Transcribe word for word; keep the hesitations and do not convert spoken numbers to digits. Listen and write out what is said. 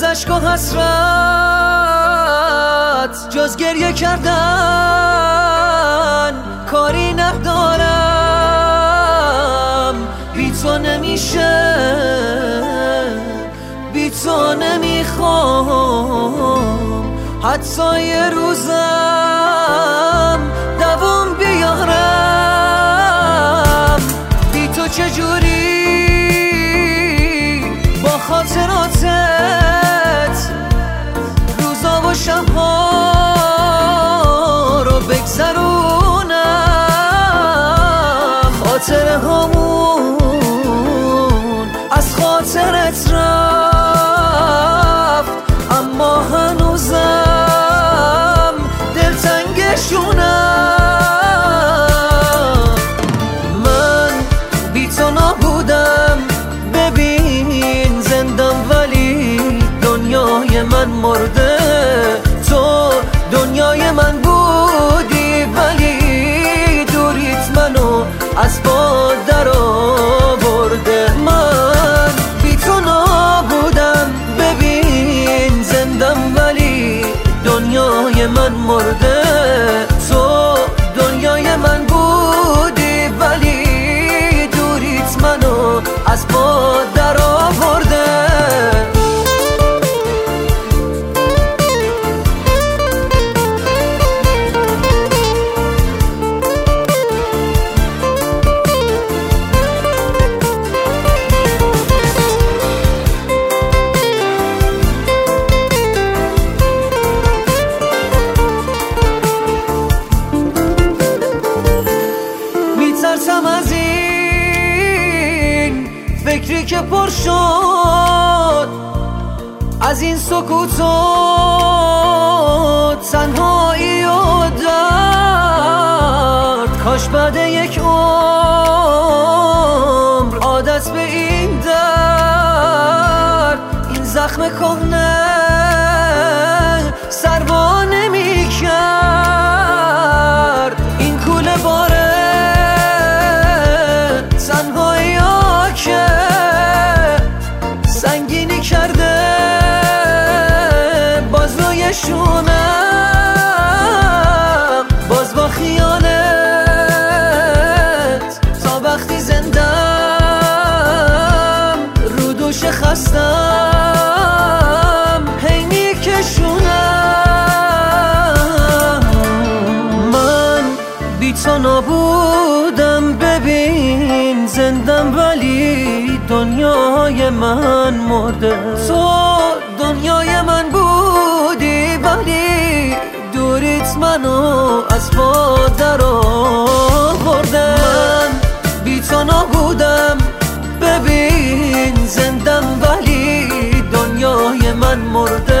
از اشک و حسرت جز گریه کردن کاری ندارم. بی تو نمیشه، بی تو نمیخوام حتی یه روزم دوام بیارم. بی تو چجوری با خاطراتت روزا و شبها رو بگذرونم. خاطره هامون از خاطرت رفت اما هنوزم دلتنگشونم. من بی تو نبودم، ببین زندم ولی دنیای من مرده. تو دنیای من بودی ولی دوریت منو از باد در آورده. من بی تو نبودم، ببین زندم ولی دنیای من مرده. تو دنیای من بودی ولی دوریت منو از باد در آورده. میترسم از این فکری که پر شد از این سکوت و تنهایی و درد. کاش بعد یک عمر عادت به این درد، این زخم کهنه سربا نمی کرد. این کوله باره تنهایی ها که سنگینی کرده باز روی شونم. باز با خیالت تا وقتی زندم رو دوش خستم هی میکشونم. من بی تو نبودم، ببین زندم ولی دنیای من مرده. تو دنیای من بودی ولی دوریت منو از باد در آورده. من بی تو نبودم، ببین زندم ولی دنیای من مرده.